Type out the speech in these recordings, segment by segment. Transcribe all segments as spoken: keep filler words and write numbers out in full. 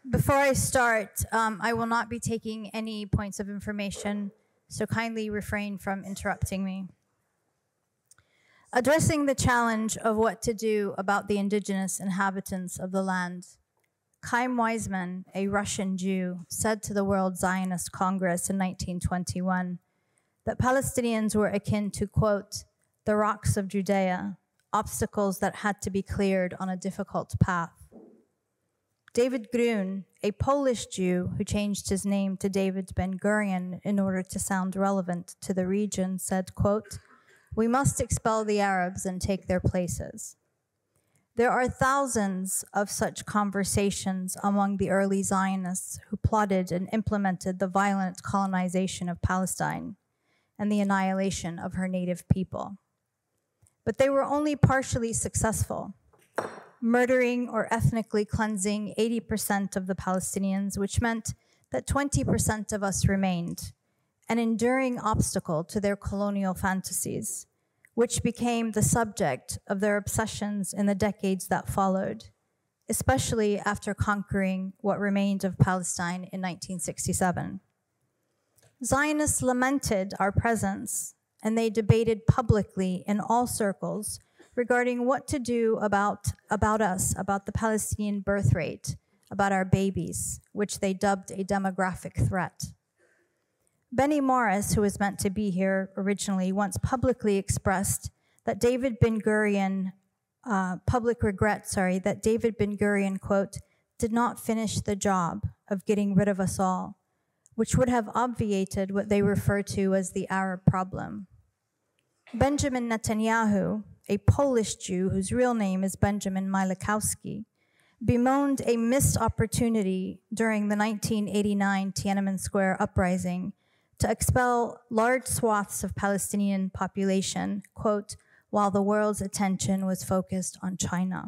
Before I start, um, I will not be taking any points of information, so kindly refrain from interrupting me. Addressing the challenge of what to do about the indigenous inhabitants of the land, Chaim Weizmann, a Russian Jew, said to the World Zionist Congress in nineteen twenty-one that Palestinians were akin to, quote, the rocks of Judea, obstacles that had to be cleared on a difficult path. David Grun, a Polish Jew who changed his name to David Ben-Gurion in order to sound relevant to the region, said, quote, we must expel the Arabs and take their places. There are thousands of such conversations among the early Zionists who plotted and implemented the violent colonization of Palestine and the annihilation of her native people. But they were only partially successful, murdering or ethnically cleansing eighty percent of the Palestinians, which meant that twenty percent of us remained, an enduring obstacle to their colonial fantasies, which became the subject of their obsessions in the decades that followed, especially after conquering what remained of Palestine in nineteen sixty-seven. Zionists lamented our presence, and they debated publicly in all circles regarding what to do about, about us, about the Palestinian birth rate, about our babies, which they dubbed a demographic threat. Benny Morris, who was meant to be here originally, once publicly expressed that David Ben-Gurion, uh, public regret, sorry, that David Ben-Gurion, quote, did not finish the job of getting rid of us all, which would have obviated what they refer to as the Arab problem. Benjamin Netanyahu, a Polish Jew whose real name is Benjamin Mielikowski, bemoaned a missed opportunity during the nineteen eighty-nine Tiananmen Square uprising to expel large swaths of Palestinian population, quote, while the world's attention was focused on China.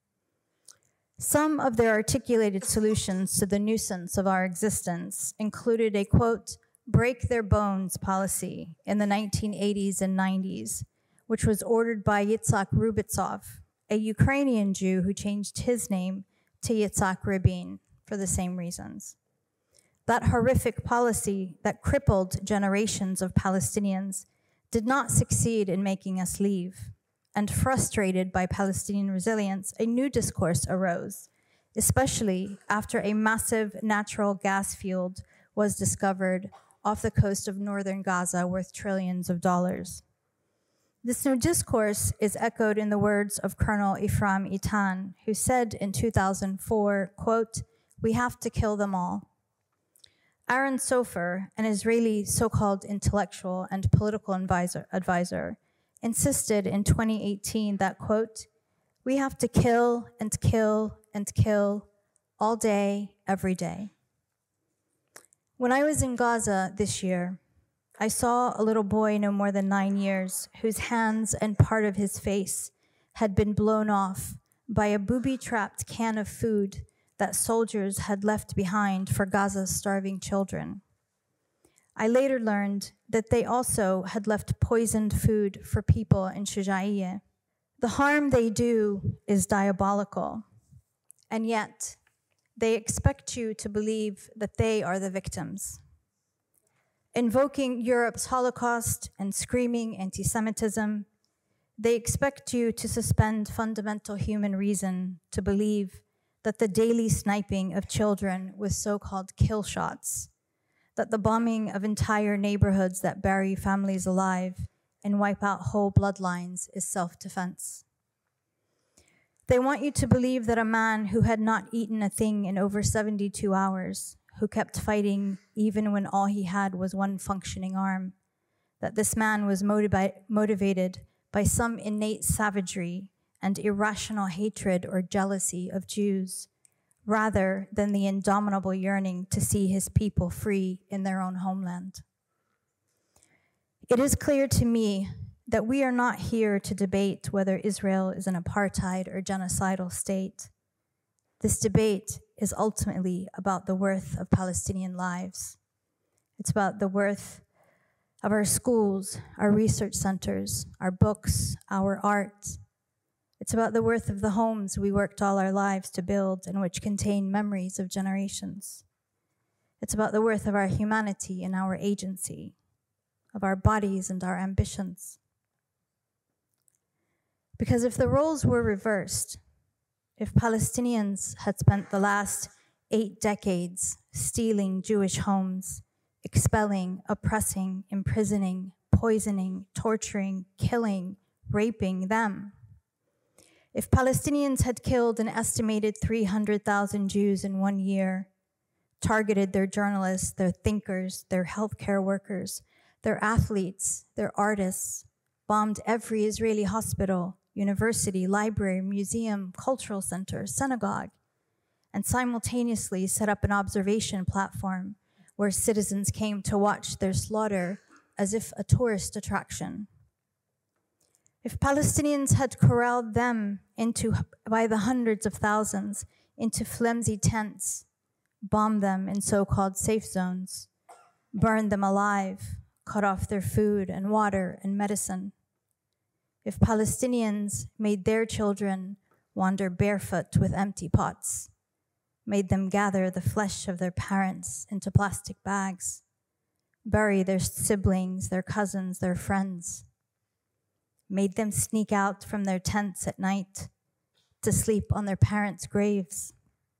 Some of their articulated solutions to the nuisance of our existence included a, quote, break their bones policy in the nineteen eighties and nineties, which was ordered by Yitzhak Rubitsov, a Ukrainian Jew who changed his name to Yitzhak Rabin for the same reasons. That horrific policy that crippled generations of Palestinians did not succeed in making us leave, and frustrated by Palestinian resilience, a new discourse arose, especially after a massive natural gas field was discovered off the coast of northern Gaza worth trillions of dollars. This new discourse is echoed in the words of Colonel Ephraim Itan, who said in two thousand four, quote, we have to kill them all. Aaron Sofer, an Israeli so-called intellectual and political advisor, advisor, insisted in twenty eighteen that, quote, we have to kill and kill and kill all day, every day. When I was in Gaza this year, I saw a little boy no more than nine years whose hands and part of his face had been blown off by a booby-trapped can of food that soldiers had left behind for Gaza's starving children. I later learned that they also had left poisoned food for people in Shujaiyyeh. The harm they do is diabolical, and yet they expect you to believe that they are the victims. Invoking Europe's Holocaust and screaming anti-Semitism, they expect you to suspend fundamental human reason to believe that the daily sniping of children with so-called kill shots, that the bombing of entire neighborhoods that bury families alive and wipe out whole bloodlines is self-defense. They want you to believe that a man who had not eaten a thing in over seventy-two hours, who kept fighting even when all he had was one functioning arm, that this man was motivi- motivated by some innate savagery and irrational hatred or jealousy of Jews, rather than the indomitable yearning to see his people free in their own homeland. It is clear to me that we are not here to debate whether Israel is an apartheid or genocidal state. This debate is ultimately about the worth of Palestinian lives. It's about the worth of our schools, our research centers, our books, our art. It's about the worth of the homes we worked all our lives to build and which contain memories of generations. It's about the worth of our humanity and our agency, of our bodies and our ambitions. Because if the roles were reversed, if Palestinians had spent the last eight decades stealing Jewish homes, expelling, oppressing, imprisoning, poisoning, torturing, killing, raping them, if Palestinians had killed an estimated three hundred thousand Jews in one year, targeted their journalists, their thinkers, their healthcare workers, their athletes, their artists, bombed every Israeli hospital, university, library, museum, cultural center, synagogue, and simultaneously set up an observation platform where citizens came to watch their slaughter as if a tourist attraction. If Palestinians had corralled them into, by the hundreds of thousands into flimsy tents, bombed them in so-called safe zones, burned them alive, cut off their food and water and medicine, if Palestinians made their children wander barefoot with empty pots, made them gather the flesh of their parents into plastic bags, bury their siblings, their cousins, their friends, made them sneak out from their tents at night to sleep on their parents' graves,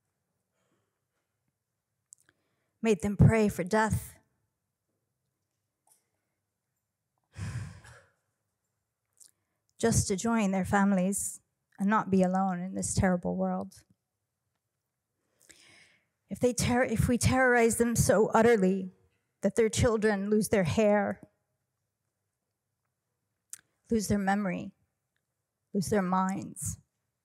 made them pray for death, just to join their families and not be alone in this terrible world. If, they ter- if we terrorize them so utterly that their children lose their hair, lose their memory, lose their minds,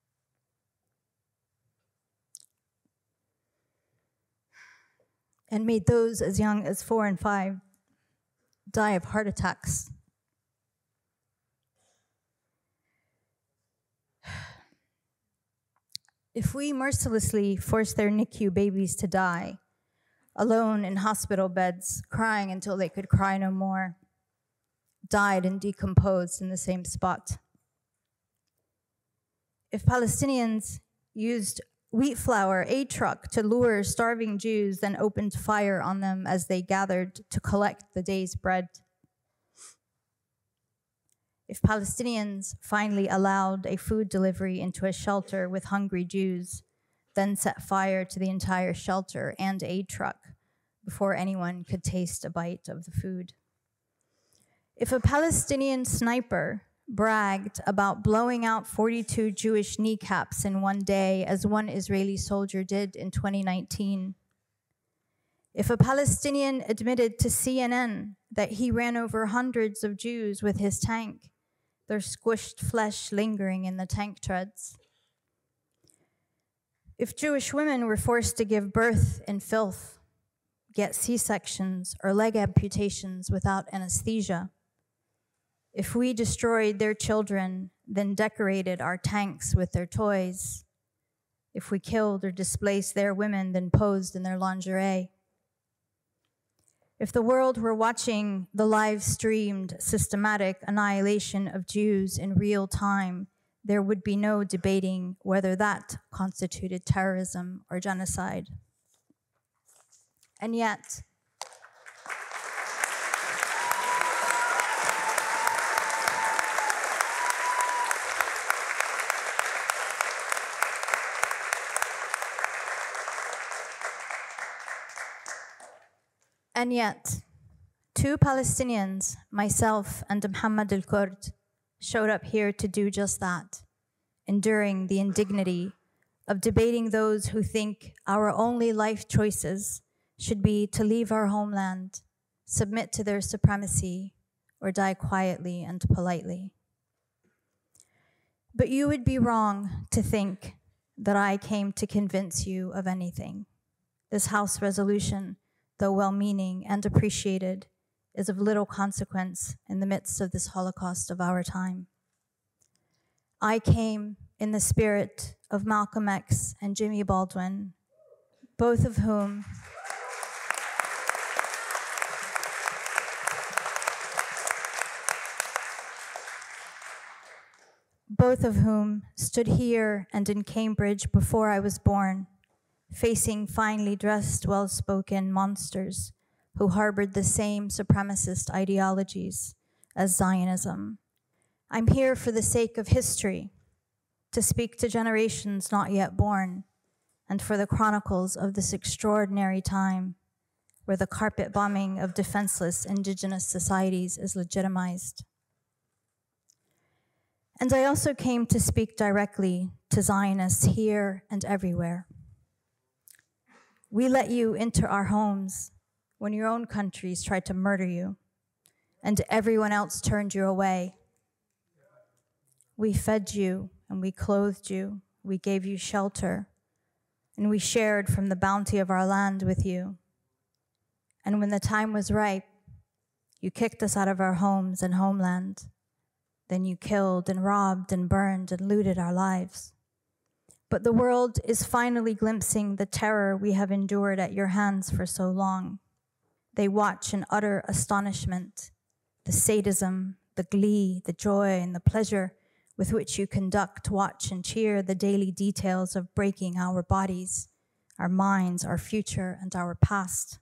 and made those as young as four and five die of heart attacks, if we mercilessly force their N I C U babies to die, alone in hospital beds, crying until they could cry no more, died and decomposed in the same spot. If Palestinians used wheat flour, a truck, to lure starving Jews, then opened fire on them as they gathered to collect the day's bread. If Palestinians finally allowed a food delivery into a shelter with hungry Jews, then set fire to the entire shelter and aid truck before anyone could taste a bite of the food. If a Palestinian sniper bragged about blowing out forty-two Jewish kneecaps in one day, as one Israeli soldier did in twenty nineteen, if a Palestinian admitted to C N N that he ran over hundreds of Jews with his tank, their squished flesh lingering in the tank treads, if Jewish women were forced to give birth in filth, get C-sections or leg amputations without anesthesia, if we destroyed their children, then decorated our tanks with their toys, if we killed or displaced their women, then posed in their lingerie, if the world were watching the live-streamed systematic annihilation of Jews in real time, there would be no debating whether that constituted terrorism or genocide. And yet, And yet, two Palestinians, myself and Muhammad al-Kurd, showed up here to do just that, enduring the indignity of debating those who think our only life choices should be to leave our homeland, submit to their supremacy, or die quietly and politely. But you would be wrong to think that I came to convince you of anything. This House resolution, though well-meaning and appreciated, is of little consequence in the midst of this Holocaust of our time. I came in the spirit of Malcolm X and Jimmy Baldwin, both of whom both of whom stood here and in Cambridge before I was born, facing finely dressed, well-spoken monsters who harbored the same supremacist ideologies as Zionism. I'm here for the sake of history, to speak to generations not yet born, and for the chronicles of this extraordinary time where the carpet bombing of defenseless indigenous societies is legitimized. And I also came to speak directly to Zionists here and everywhere. We let you into our homes when your own countries tried to murder you and everyone else turned you away. We fed you and we clothed you, we gave you shelter, and we shared from the bounty of our land with you. And when the time was ripe, you kicked us out of our homes and homeland. Then you killed and robbed and burned and looted our lives. But the world is finally glimpsing the terror we have endured at your hands for so long. They watch in utter astonishment the sadism, the glee, the joy, and the pleasure with which you conduct, watch, and cheer the daily details of breaking our bodies, our minds, our future, and our past.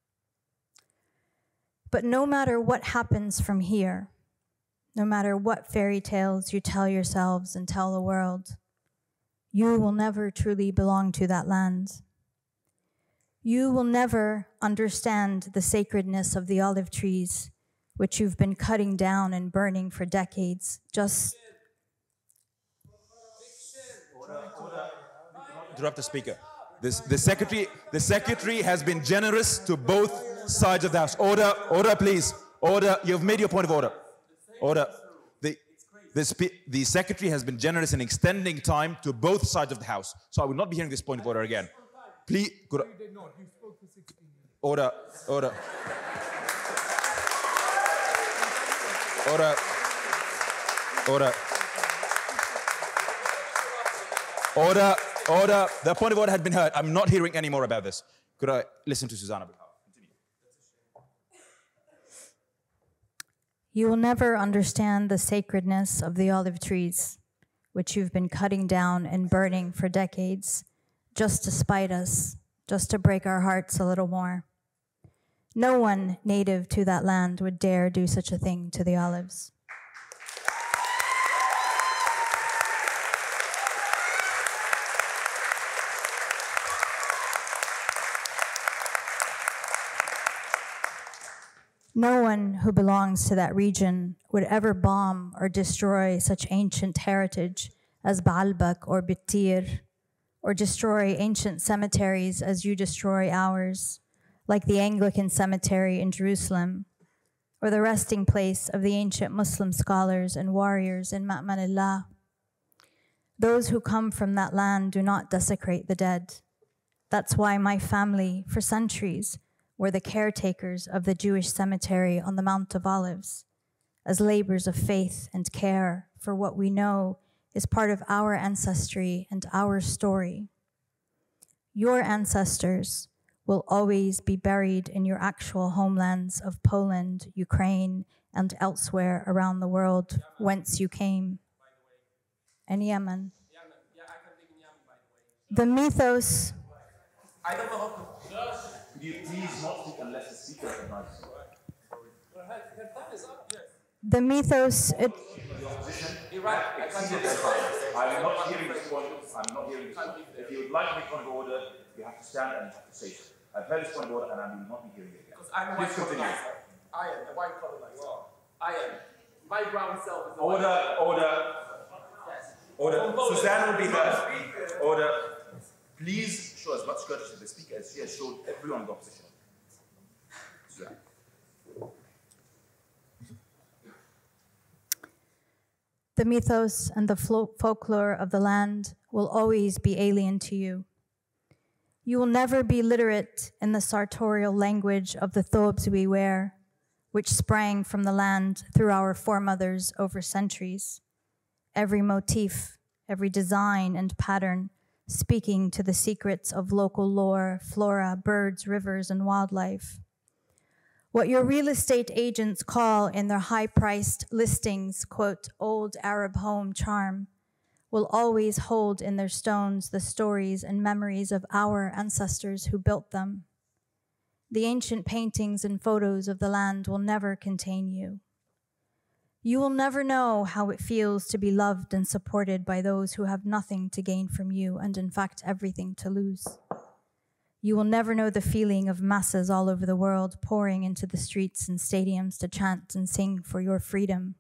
But no matter what happens from here, no matter what fairy tales you tell yourselves and tell the world, you will never truly belong to that land. You will never understand the sacredness of the olive trees, which you've been cutting down and burning for decades, just... Interrupt the speaker. This, the, secretary, the secretary has been generous to both sides of the House. Order, order, please. Order. You've made your point of order. Order. The, the, the secretary has been generous in extending time to both sides of the House. So I will not be hearing this point of order again. Please. Could I, order. Order. Order. Order. Order. Order. The point of order had been heard. I'm not hearing any more about this. Could I listen to Susanna? You will never understand the sacredness of the olive trees, which you've been cutting down and burning for decades, just to spite us, just to break our hearts a little more. No one native to that land would dare do such a thing to the olives. No one who belongs to that region would ever bomb or destroy such ancient heritage as Baalbek or Bittir, or destroy ancient cemeteries as you destroy ours, like the Anglican cemetery in Jerusalem, or the resting place of the ancient Muslim scholars and warriors in Ma'manillah. Those who come from that land do not desecrate the dead. That's why my family, for centuries, were the caretakers of the Jewish cemetery on the Mount of Olives, as labors of faith and care for what we know is part of our ancestry and our story. Your ancestors will always be buried in your actual homelands of Poland, Ukraine, and elsewhere around the world whence you came, and Yemen. The mythos... I don't know how to... Could you please not speak unless the speaker recognizes you? The mythos... It, You're right. I'm not hearing this point. I'm not hearing this point. If you would like to make point of order, you have to stand and you have to say so. I've heard this point of order and I will not be hearing it again. Because I'm a white colonizer. I am a white colonizer. I am. My brown self is a Order, white order, Yes. order. Suzanne will be heard. Order. Please show as much courtesy to the speaker as she has showed everyone in the opposition. Suzanne. The mythos and the folklore of the land will always be alien to you. You will never be literate in the sartorial language of the thobes we wear, which sprang from the land through our foremothers over centuries. Every motif, every design and pattern speaking to the secrets of local lore, flora, birds, rivers, and wildlife. What your real estate agents call in their high-priced listings, quote, old Arab home charm, will always hold in their stones the stories and memories of our ancestors who built them. The ancient paintings and photos of the land will never contain you. You will never know how it feels to be loved and supported by those who have nothing to gain from you and in fact everything to lose. You will never know the feeling of masses all over the world pouring into the streets and stadiums to chant and sing for your freedom.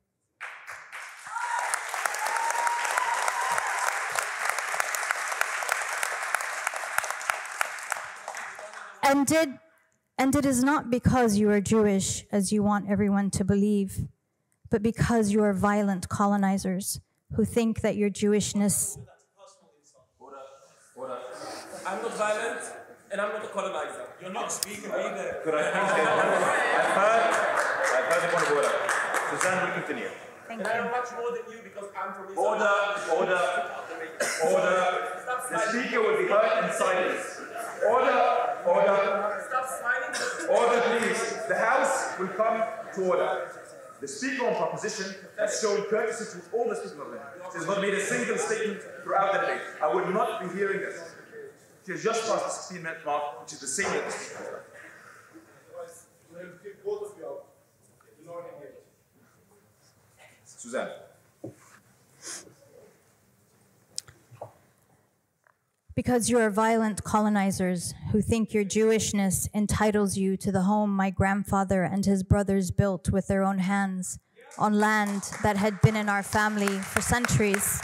And did, and it is not because you are Jewish, as you want everyone to believe, but because you are violent colonizers who think that your Jewishness... Order. Order. I'm not violent, and I'm not a colonizer. You're not speaking either. Could I please get I've heard, I've heard the point of order. Suzanne will continue. Thank and you. I am much more than you because I'm from Israel. Order, order, order. The speaker will be heard in silence. Order, order. Stop smiling. Order, please. The House will come to order. The speaker on proposition has shown courtesy to all the speakers of the House. She has not made a single statement throughout the debate. I would not be hearing this. She has just passed the sixteen minute mark, which is the same that the speaker has done. Suzanne. Because you are violent colonizers who think your Jewishness entitles you to the home my grandfather and his brothers built with their own hands on land that had been in our family for centuries.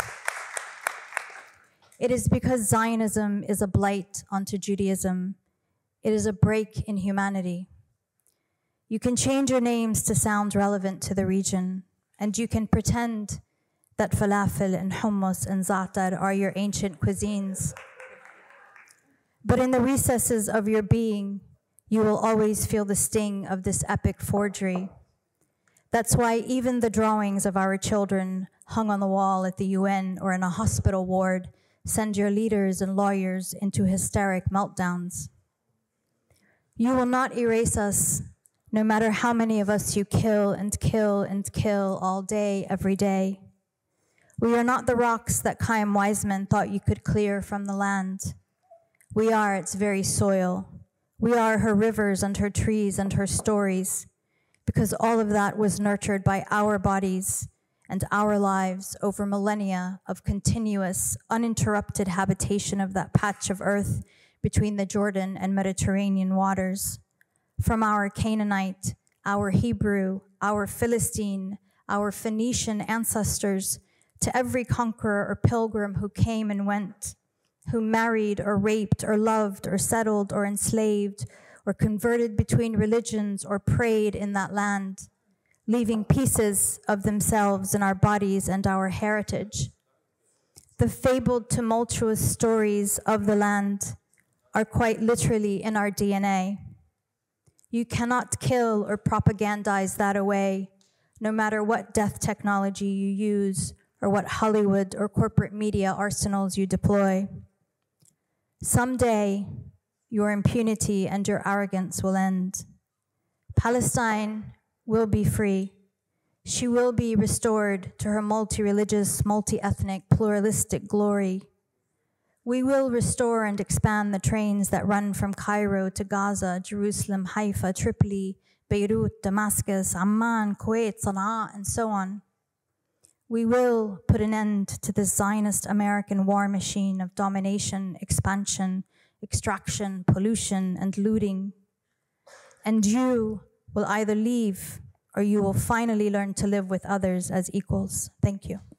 It is because Zionism is a blight onto Judaism. It is a break in humanity. You can change your names to sound relevant to the region, and you can pretend that falafel and hummus and za'atar are your ancient cuisines. But in the recesses of your being, you will always feel the sting of this epic forgery. That's why even the drawings of our children hung on the wall at the U N or in a hospital ward send your leaders and lawyers into hysteric meltdowns. You will not erase us, no matter how many of us you kill and kill and kill all day, every day. We are not the rocks that Chaim Weizmann thought you could clear from the land. We are its very soil. We are her rivers and her trees and her stories, because all of that was nurtured by our bodies and our lives over millennia of continuous, uninterrupted habitation of that patch of earth between the Jordan and Mediterranean waters. From our Canaanite, our Hebrew, our Philistine, our Phoenician ancestors, to every conqueror or pilgrim who came and went, who married or raped or loved or settled or enslaved or converted between religions or prayed in that land, leaving pieces of themselves in our bodies and our heritage. The fabled, tumultuous stories of the land are quite literally in our D N A. You cannot kill or propagandize that away, no matter what death technology you use or what Hollywood or corporate media arsenals you deploy. Someday, your impunity and your arrogance will end. Palestine will be free. She will be restored to her multi-religious, multi-ethnic, pluralistic glory. We will restore and expand the trains that run from Cairo to Gaza, Jerusalem, Haifa, Tripoli, Beirut, Damascus, Amman, Kuwait, Sana'a, and so on. We will put an end to this Zionist American war machine of domination, expansion, extraction, pollution, and looting. And you will either leave or you will finally learn to live with others as equals. Thank you.